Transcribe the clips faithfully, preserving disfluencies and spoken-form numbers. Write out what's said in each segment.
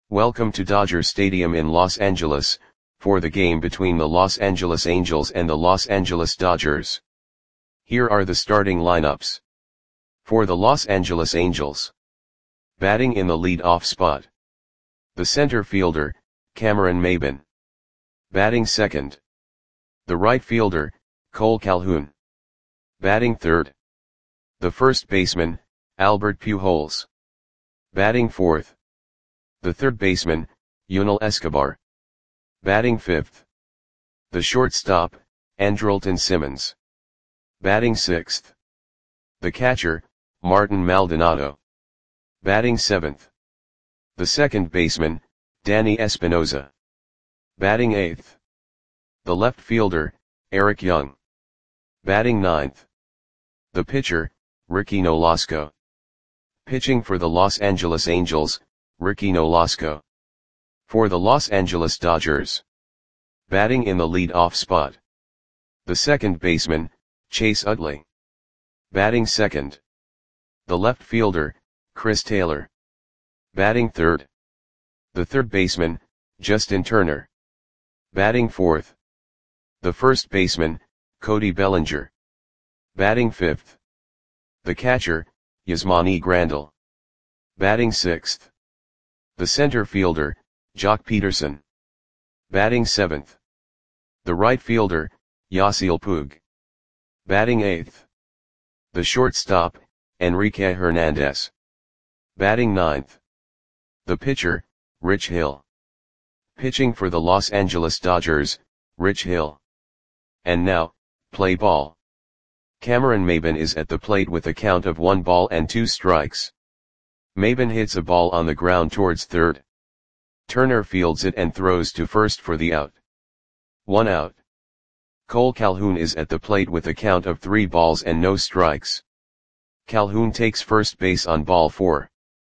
Welcome to Dodger Stadium in Los Angeles, for the game between the Los Angeles Angels and the Los Angeles Dodgers. Here are the starting lineups. For the Los Angeles Angels. Batting in the lead-off spot. The center fielder, Cameron Maybin. Batting second. The right fielder, Cole Calhoun. Batting third. The first baseman, Albert Pujols. Batting fourth. The third baseman, Yunel Escobar. Batting fifth. The shortstop, Andrelton Simmons. Batting sixth. The catcher, Martin Maldonado. Batting seventh. The second baseman, Danny Espinosa. Batting eighth. The left fielder, Eric Young. Batting ninth. The pitcher, Ricky Nolasco. Pitching for the Los Angeles Angels, Ricky Nolasco. For the Los Angeles Dodgers. Batting in the lead-off spot. The second baseman, Chase Utley. Batting second. The left fielder, Chris Taylor. Batting third. The third baseman, Justin Turner. Batting fourth. The first baseman, Cody Bellinger. Batting fifth. The catcher, Yasmani Grandal. Batting sixth. The center fielder, Joc Pederson. Batting seventh. The right fielder, Yasiel Puig. Batting eighth. The shortstop, Enrique Hernandez. Batting ninth. The pitcher, Rich Hill. Pitching for the Los Angeles Dodgers, Rich Hill. And now, play ball. Cameron Maybin is at the plate with a count of one ball and two strikes. Maybin hits a ball on the ground towards third. Turner fields it and throws to first for the out. One out. Cole Calhoun is at the plate with a count of three balls and no strikes. Calhoun takes first base on ball four.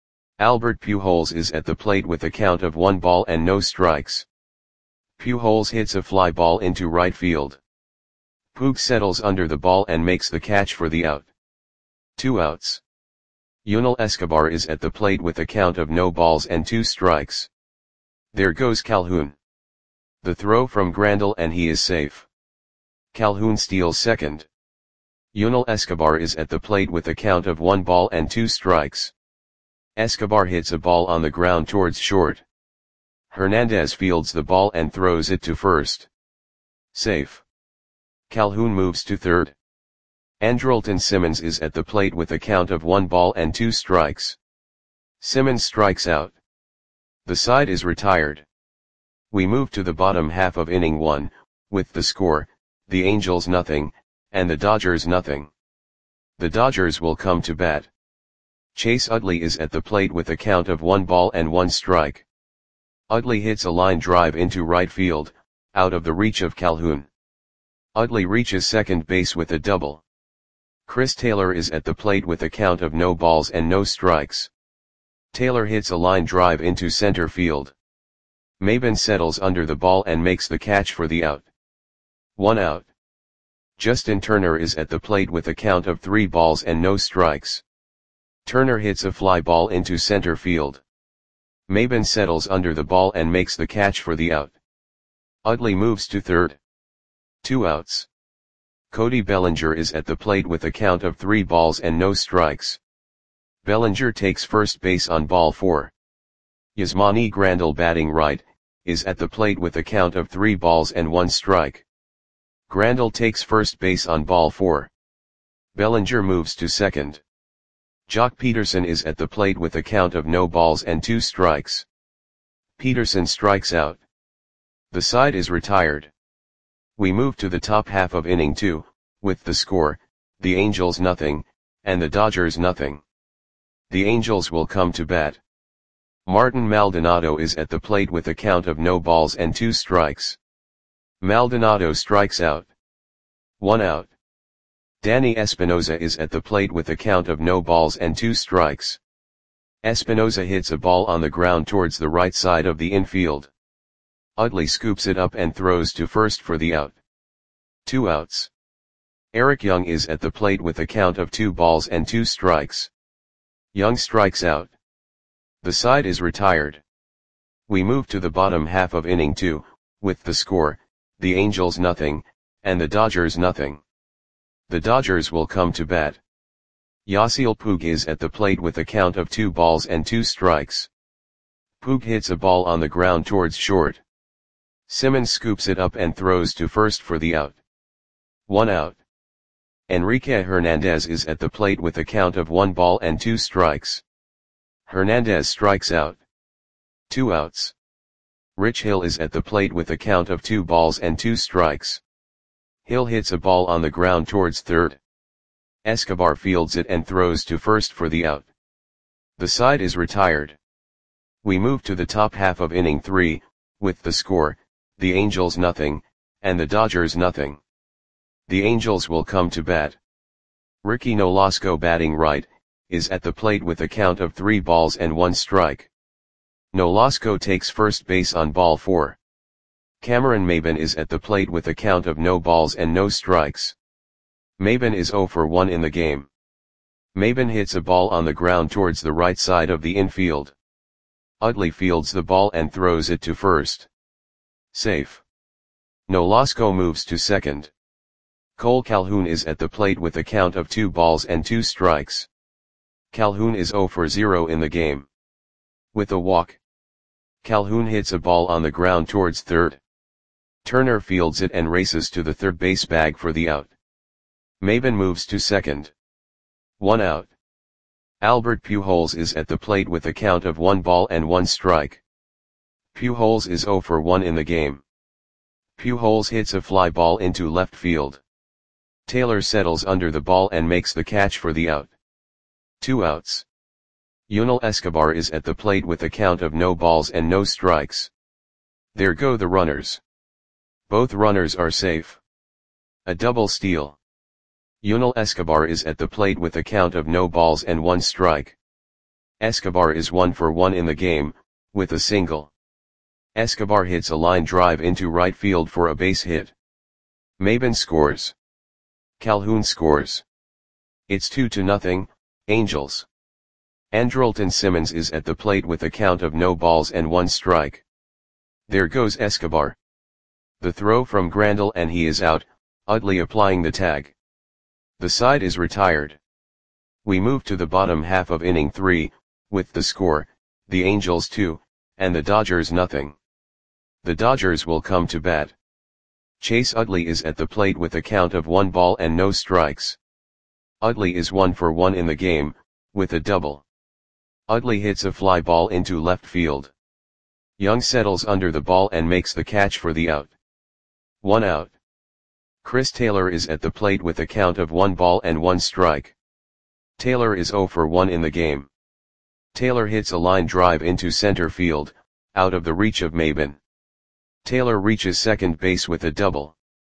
Albert Pujols is at the plate with a count of one ball and no strikes. Pujols hits a fly ball into right field. Puig settles under the ball and makes the catch for the out. Two outs. Yunel Escobar is at the plate with a count of no balls and two strikes. There goes Calhoun. The throw from Grandal and he is safe. Calhoun steals second. Yunel Escobar is at the plate with a count of one ball and two strikes. Escobar hits a ball on the ground towards short. Hernandez fields the ball and throws it to first. Safe. Calhoun moves to third. Andrelton Simmons is at the plate with a count of one ball and two strikes. Simmons strikes out. The side is retired. We move to the bottom half of inning one, with the score, the Angels nothing, and the Dodgers nothing. The Dodgers will come to bat. Chase Utley is at the plate with a count of one ball and one strike. Utley hits a line drive into right field, out of the reach of Calhoun. Utley reaches second base with a double. Chris Taylor is at the plate with a count of no balls and no strikes. Taylor hits a line drive into center field. Maybin settles under the ball and makes the catch for the out. One out. Justin Turner is at the plate with a count of three balls and no strikes. Turner hits a fly ball into center field. Maybin settles under the ball and makes the catch for the out. Utley moves to third. Two outs. Cody Bellinger is at the plate with a count of three balls and no strikes. Bellinger takes first base on ball four. Yasmani Grandal, batting right, is at the plate with a count of three balls and one strike. Grandal takes first base on ball four. Bellinger moves to second. Joc Pederson is at the plate with a count of no balls and two strikes. Pederson strikes out. The side is retired. We move to the top half of inning two, with the score, the Angels nothing, and the Dodgers nothing. The Angels will come to bat. Martin Maldonado is at the plate with a count of no balls and two strikes. Maldonado strikes out. One out. Danny Espinosa is at the plate with a count of no balls and two strikes. Espinosa hits a ball on the ground towards the right side of the infield. Utley scoops it up and throws to first for the out. Two outs. Eric Young is at the plate with a count of two balls and two strikes. Young strikes out. The side is retired. We move to the bottom half of inning two, with the score, the Angels nothing, and the Dodgers nothing. The Dodgers will come to bat. Yasiel Puig is at the plate with a count of two balls and two strikes. Puig hits a ball on the ground towards short. Simmons scoops it up and throws to first for the out. One out. Enrique Hernandez is at the plate with a count of one ball and two strikes. Hernandez strikes out. Two outs. Rich Hill is at the plate with a count of two balls and two strikes. Hill hits a ball on the ground towards third. Escobar fields it and throws to first for the out. The side is retired. We move to the top half of inning three, with the score, the Angels nothing, and the Dodgers nothing. The Angels will come to bat. Ricky Nolasco, batting right, is at the plate with a count of three balls and one strike. Nolasco takes first base on ball four. Cameron Maybin is at the plate with a count of no balls and no strikes. Maybin is zero for one in the game. Maybin hits a ball on the ground towards the right side of the infield. Utley fields the ball and throws it to first. Safe. Nolasco moves to second. Cole Calhoun is at the plate with a count of two balls and two strikes. Calhoun is zero for zero in the game. With a walk, Calhoun hits a ball on the ground towards third. Turner fields it and races to the third base bag for the out. Maybin moves to second. One out. Albert Pujols is at the plate with a count of one ball and one strike. Pujols is zero for one in the game. Pujols hits a fly ball into left field. Taylor settles under the ball and makes the catch for the out. Two outs. Yunel Escobar is at the plate with a count of no balls and no strikes. There go the runners. Both runners are safe. A double steal. Yunel Escobar is at the plate with a count of no balls and one strike. Escobar is one for one in the game, with a single. Escobar hits a line drive into right field for a base hit. Maybin scores. Calhoun scores. It's two to nothing, Angels. Andrelton Simmons is at the plate with a count of no balls and one strike. There goes Escobar. The throw from Grandal and he is out, Utley applying the tag. The side is retired. We move to the bottom half of inning three, with the score, the Angels two, and the Dodgers nothing. The Dodgers will come to bat. Chase Utley is at the plate with a count of one ball and no strikes. Utley is one for one in the game, with a double. Utley hits a fly ball into left field. Young settles under the ball and makes the catch for the out. One out. Chris Taylor is at the plate with a count of one ball and one strike. Taylor is zero for one in the game. Taylor hits a line drive into center field, out of the reach of Maybin. Taylor reaches second base with a double.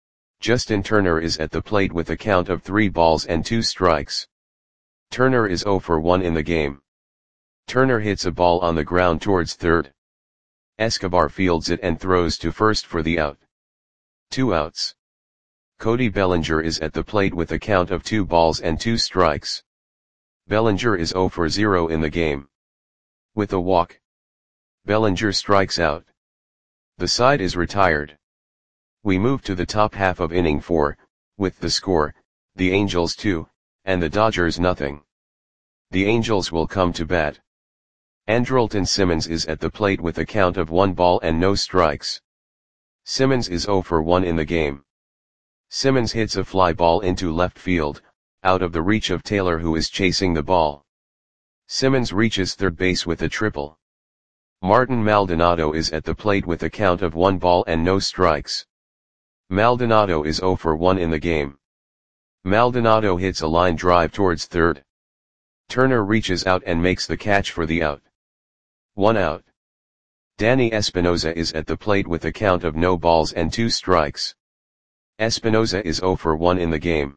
Justin Turner is at the plate with a count of three balls and two strikes. Turner is zero for one in the game. Turner hits a ball on the ground towards third. Escobar fields it and throws to first for the out. Two outs. Cody Bellinger is at the plate with a count of two balls and two strikes. Bellinger is zero for zero in the game. With a walk, Bellinger strikes out. The side is retired. We move to the top half of inning four, with the score, the Angels two, and the Dodgers nothing. The Angels will come to bat. Andrelton Simmons is at the plate with a count of one ball and no strikes. Simmons is zero for one in the game. Simmons hits a fly ball into left field, out of the reach of Taylor who is chasing the ball. Simmons reaches third base with a triple. Martin Maldonado is at the plate with a count of one ball and no strikes. Maldonado is zero for one in the game. Maldonado hits a line drive towards third. Turner reaches out and makes the catch for the out. One out. Danny Espinoza is at the plate with a count of no balls and two strikes. Espinoza is zero for one in the game.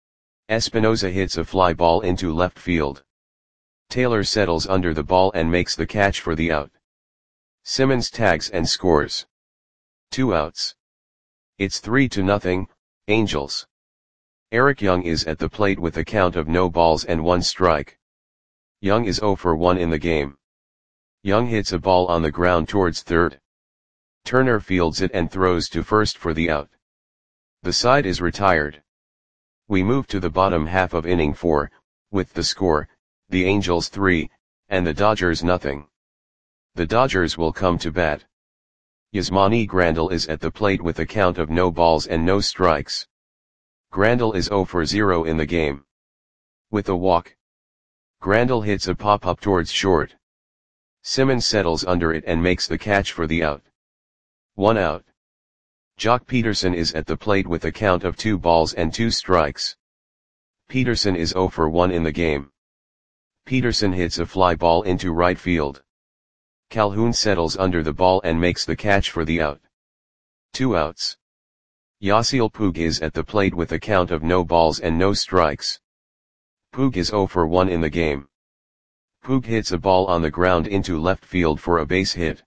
Espinoza hits a fly ball into left field. Taylor settles under the ball and makes the catch for the out. Simmons tags and scores. Two outs. It's three to nothing, Angels. Eric Young is at the plate with a count of no balls and one strike. Young is zero for one in the game. Young hits a ball on the ground towards third. Turner fields it and throws to first for the out. The side is retired. We move to the bottom half of inning four, with the score, the Angels three, and the Dodgers nothing. The Dodgers will come to bat. Yasmani Grandal is at the plate with a count of no balls and no strikes. Grandal is zero for zero in the game. With a walk. Grandal hits a pop-up towards short. Simmons settles under it and makes the catch for the out. One out. Jock Peterson is at the plate with a count of two balls and two strikes. Peterson is zero for one in the game. Peterson hits a fly ball into right field. Calhoun settles under the ball and makes the catch for the out. Two outs. Yasiel Puig is at the plate with a count of no balls and no strikes. Puig is zero for one in the game. Puig hits a ball on the ground into left field for a base hit.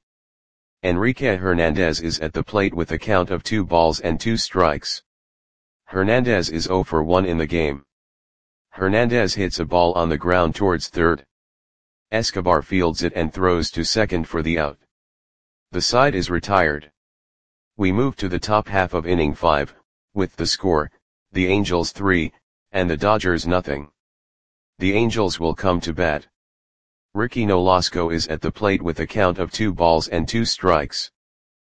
Enrique Hernandez is at the plate with a count of two balls and two strikes. Hernandez is zero for one in the game. Hernandez hits a ball on the ground towards third. Escobar fields it and throws to second for the out. The side is retired. We move to the top half of inning five, with the score, the Angels three, and the Dodgers nothing. The Angels will come to bat. Ricky Nolasco is at the plate with a count of two balls and two strikes.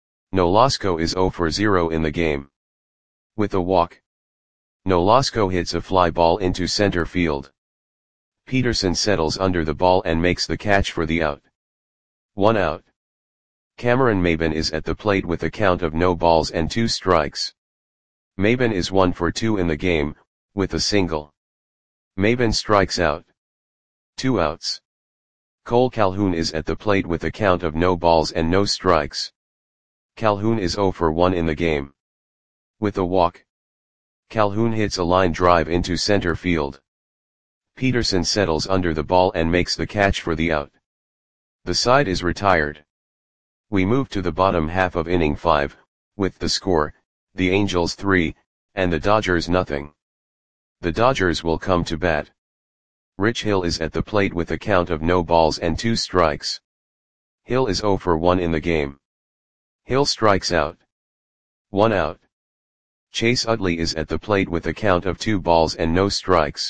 Nolasco is zero for zero in the game. With a walk. Nolasco hits a fly ball into center field. Peterson settles under the ball and makes the catch for the out. One out. Cameron Maybin is at the plate with a count of no balls and two strikes. Maybin is one for two in the game, with a single. Maybin strikes out. Two outs. Cole Calhoun is at the plate with a count of no balls and no strikes. Calhoun is zero for one in the game. With a walk. Calhoun hits a line drive into center field. Peterson settles under the ball and makes the catch for the out. The side is retired. We move to the bottom half of inning five, with the score, the Angels three, and the Dodgers nothing. The Dodgers will come to bat. Rich Hill is at the plate with a count of no balls and two strikes. Hill is zero for one in the game. Hill strikes out. One out. Chase Utley is at the plate with a count of two balls and no strikes.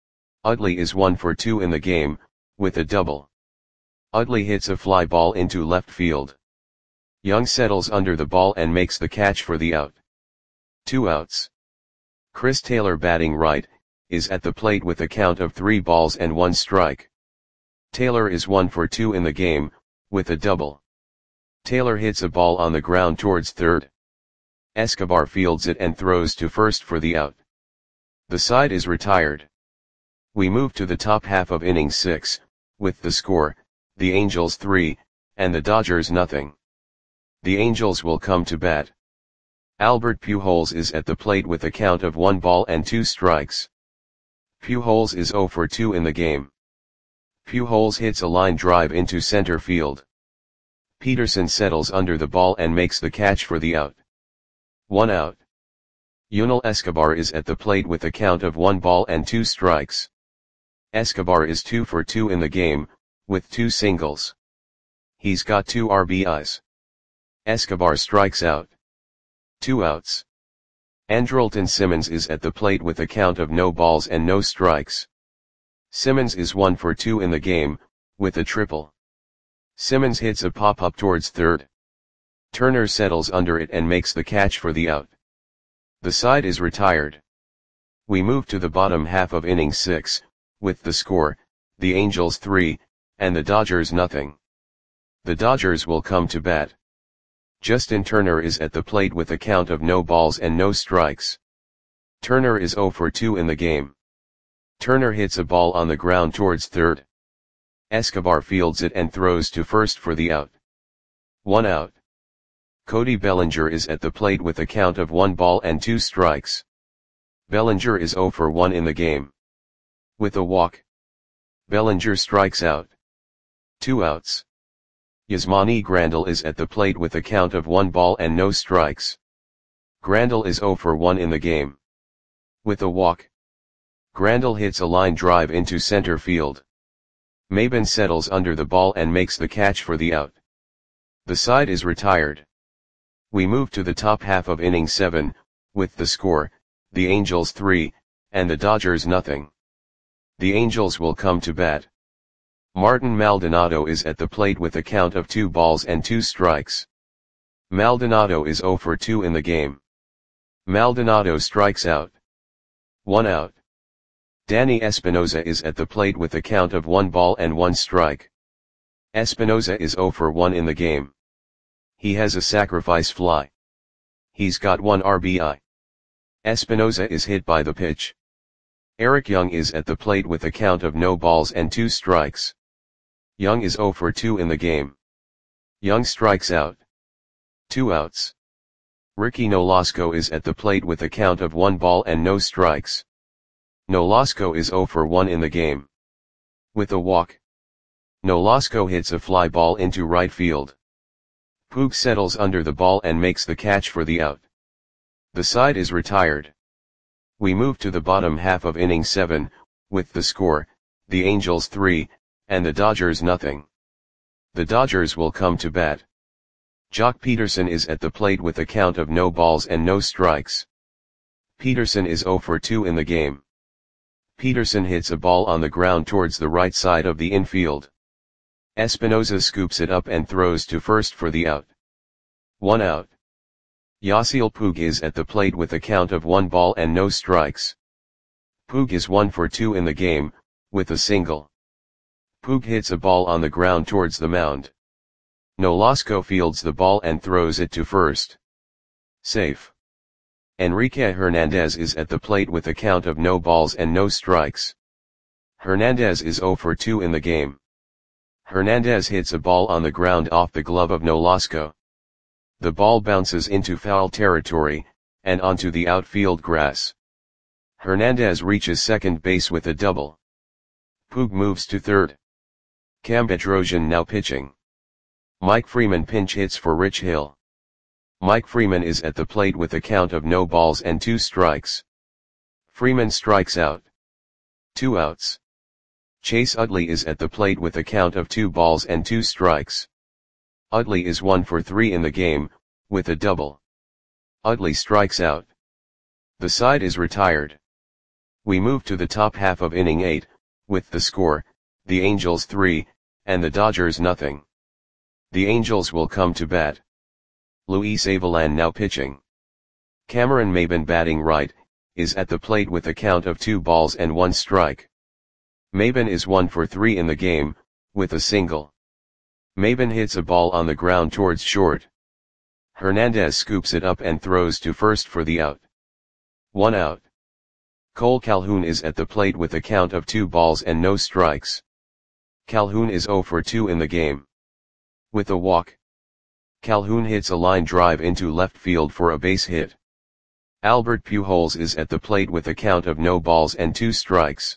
Utley is one for two in the game, with a double. Utley hits a fly ball into left field. Young settles under the ball and makes the catch for the out. Two outs. Chris Taylor, batting right, is at the plate with a count of three balls and one strike. Taylor is one for two in the game, with a double. Taylor hits a ball on the ground towards third. Escobar fields it and throws to first for the out. The side is retired. We move to the top half of inning six, with the score, the Angels three, and the Dodgers nothing. The Angels will come to bat. Albert Pujols is at the plate with a count of one ball and two strikes. Pujols is zero for two in the game. Pujols hits a line drive into center field. Peterson settles under the ball and makes the catch for the out. One out. Yunel Escobar is at the plate with a count of one ball and two strikes. Escobar is two for two in the game, with two singles. He's got two R B Is. Escobar strikes out. Two outs. Andrelton Simmons is at the plate with a count of no balls and no strikes. Simmons is one for two in the game, with a triple. Simmons hits a pop-up towards third. Turner settles under it and makes the catch for the out. The side is retired. We move to the bottom half of inning six, with the score, the Angels three, and the Dodgers nothing. The Dodgers will come to bat. Justin Turner is at the plate with a count of no balls and no strikes. Turner is zero for two in the game. Turner hits a ball on the ground towards third. Escobar fields it and throws to first for the out. One out. Cody Bellinger is at the plate with a count of one ball and two strikes. Bellinger is zero for one in the game. With a walk. Bellinger strikes out. Two outs. Yasmani Grandal is at the plate with a count of one ball and no strikes. Grandal is zero for one in the game. With a walk. Grandal hits a line drive into center field. Maben settles under the ball and makes the catch for the out. The side is retired. We move to the top half of inning seven, with the score, the Angels three, and the Dodgers nothing. The Angels will come to bat. Martin Maldonado is at the plate with a count of two balls and two strikes. Maldonado is zero for two in the game. Maldonado strikes out. One out. Danny Espinosa is at the plate with a count of one ball and one strike. Espinosa is zero for one in the game. He has a sacrifice fly. He's got one R B I. Espinosa is hit by the pitch. Eric Young is at the plate with a count of no balls and two strikes. Young is zero for two in the game. Young strikes out. Two outs. Ricky Nolasco is at the plate with a count of one ball and no strikes. Nolasco is zero for one in the game. With a walk. Nolasco hits a fly ball into right field. Puig settles under the ball and makes the catch for the out. The side is retired. We move to the bottom half of inning seven, with the score, the Angels three, and the Dodgers nothing. The Dodgers will come to bat. Jock Peterson is at the plate with a count of no balls and no strikes. Peterson is zero for two in the game. Peterson hits a ball on the ground towards the right side of the infield. Espinosa scoops it up and throws to first for the out. One out. Yasiel Puig is at the plate with a count of one ball and no strikes. Puig is one for two in the game, with a single. Puig hits a ball on the ground towards the mound. Nolasco fields the ball and throws it to first. Safe. Enrique Hernandez is at the plate with a count of no balls and no strikes. Hernandez is zero for two in the game. Hernandez hits a ball on the ground off the glove of Nolasco. The ball bounces into foul territory, and onto the outfield grass. Hernandez reaches second base with a double. Puig moves to third. Cam Bedrosian now pitching. Mike Freeman pinch hits for Rich Hill. Mike Freeman is at the plate with a count of no balls and two strikes. Freeman strikes out. Two outs. Chase Utley is at the plate with a count of two balls and two strikes. Utley is one for three in the game, with a double. Utley strikes out. The side is retired. We move to the top half of inning eight, with the score, the Angels three, and the Dodgers nothing. The Angels will come to bat. Luis Avilan now pitching. Cameron Maben batting right, is at the plate with a count of two balls and one strike. Maben is one for three in the game, with a single. Maben hits a ball on the ground towards short. Hernandez scoops it up and throws to first for the out. One out. Cole Calhoun is at the plate with a count of two balls and no strikes. Calhoun is zero for two in the game. With a walk. Calhoun hits a line drive into left field for a base hit. Albert Pujols is at the plate with a count of no balls and two strikes.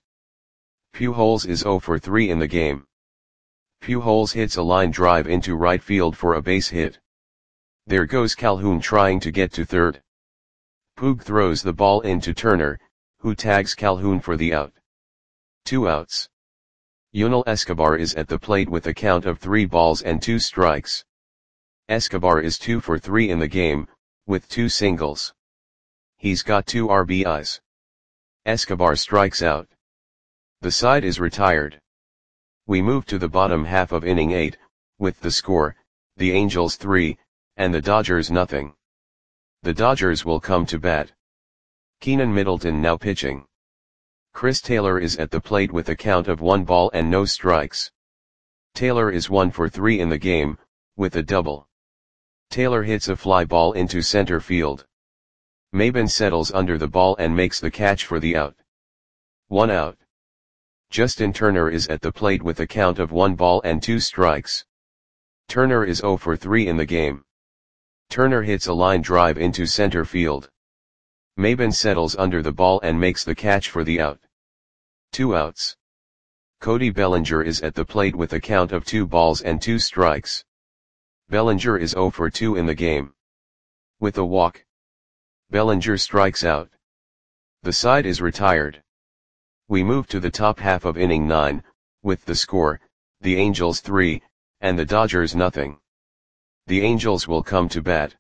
Pujols is zero for three in the game. Pujols hits a line drive into right field for a base hit. There goes Calhoun trying to get to third. Puig throws the ball into Turner, who tags Calhoun for the out. Two outs. Yunel Escobar is at the plate with a count of three balls and two strikes. Escobar is two for three in the game, with two singles. He's got two R B Is. Escobar strikes out. The side is retired. We move to the bottom half of inning eight, with the score, the Angels three, and the Dodgers nothing. The Dodgers will come to bat. Keenan Middleton now pitching. Chris Taylor is at the plate with a count of one ball and no strikes. Taylor is one for three in the game, with a double. Taylor hits a fly ball into center field. Maben settles under the ball and makes the catch for the out. One out. Justin Turner is at the plate with a count of one ball and two strikes. Turner is zero for three in the game. Turner hits a line drive into center field. Maben settles under the ball and makes the catch for the out. Two outs. Cody Bellinger is at the plate with a count of two balls and two strikes. Bellinger is zero for two in the game. With a walk. Bellinger strikes out. The side is retired. We move to the top half of inning nine, with the score, the Angels three, and the Dodgers nothing. The Angels will come to bat.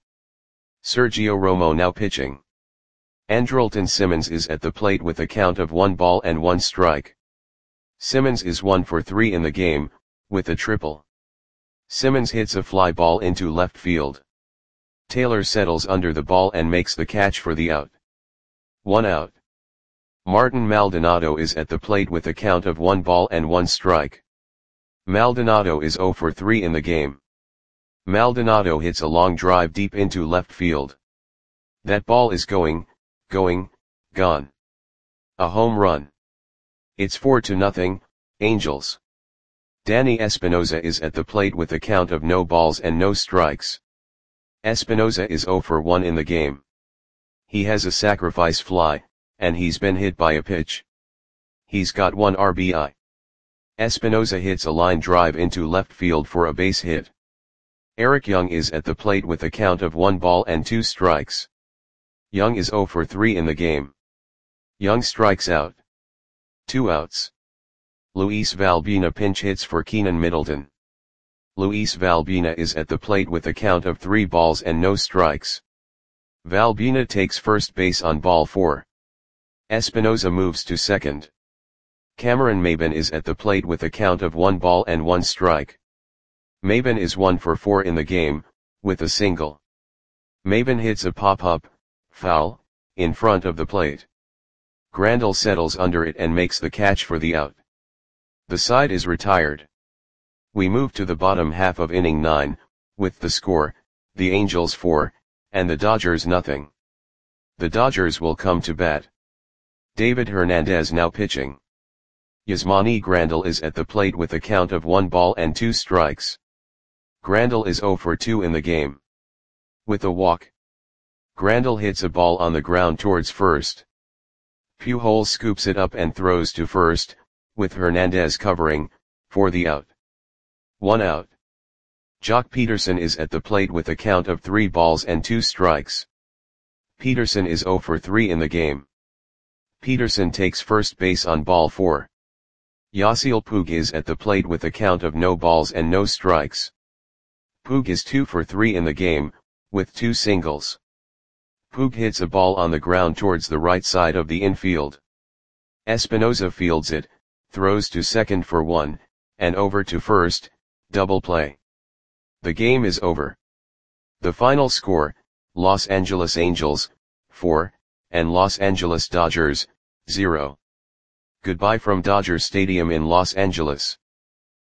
Sergio Romo now pitching. Andrelton Simmons is at the plate with a count of one ball and one strike. Simmons is one for three in the game, with a triple. Simmons hits a fly ball into left field. Taylor settles under the ball and makes the catch for the out. One out. Martin Maldonado is at the plate with a count of one ball and one strike. Maldonado is zero for three in the game. Maldonado hits a long drive deep into left field. That ball is going, going, gone. A home run. It's four to nothing, Angels. Danny Espinosa is at the plate with a count of no balls and no strikes. Espinosa is zero for one in the game. He has a sacrifice fly, and he's been hit by a pitch. He's got one R B I. Espinosa hits a line drive into left field for a base hit. Eric Young is at the plate with a count of one ball and two strikes. Young is zero for three in the game. Young strikes out. Two outs. Luis Valbuena pinch hits for Keenan Middleton. Luis Valbuena is at the plate with a count of three balls and no strikes. Valbuena takes first base on ball four. Espinosa moves to second. Cameron Maybin is at the plate with a count of one ball and one strike. Maybin is one for four in the game, with a single. Maybin hits a pop-up, foul, in front of the plate. Grandal settles under it and makes the catch for the out. The side is retired. We move to the bottom half of inning nine, with the score, the Angels four, and the Dodgers nothing. The Dodgers will come to bat. David Hernandez now pitching. Yasmani Grandal is at the plate with a count of one ball and two strikes. Grandal is zero for two in the game. With a walk. Grandal hits a ball on the ground towards first. Pujols scoops it up and throws to first, with Hernandez covering, for the out. One out. Jock Peterson is at the plate with a count of three balls and two strikes. Peterson is zero for three in the game. Peterson takes first base on ball four. Yasiel Puig is at the plate with a count of no balls and no strikes. Puig is two for three in the game, with two singles. Puig hits a ball on the ground towards the right side of the infield. Espinosa fields it, throws to second for one, and over to first, double play. The game is over. The final score, Los Angeles Angels, four, and Los Angeles Dodgers, zero. Goodbye from Dodger Stadium in Los Angeles.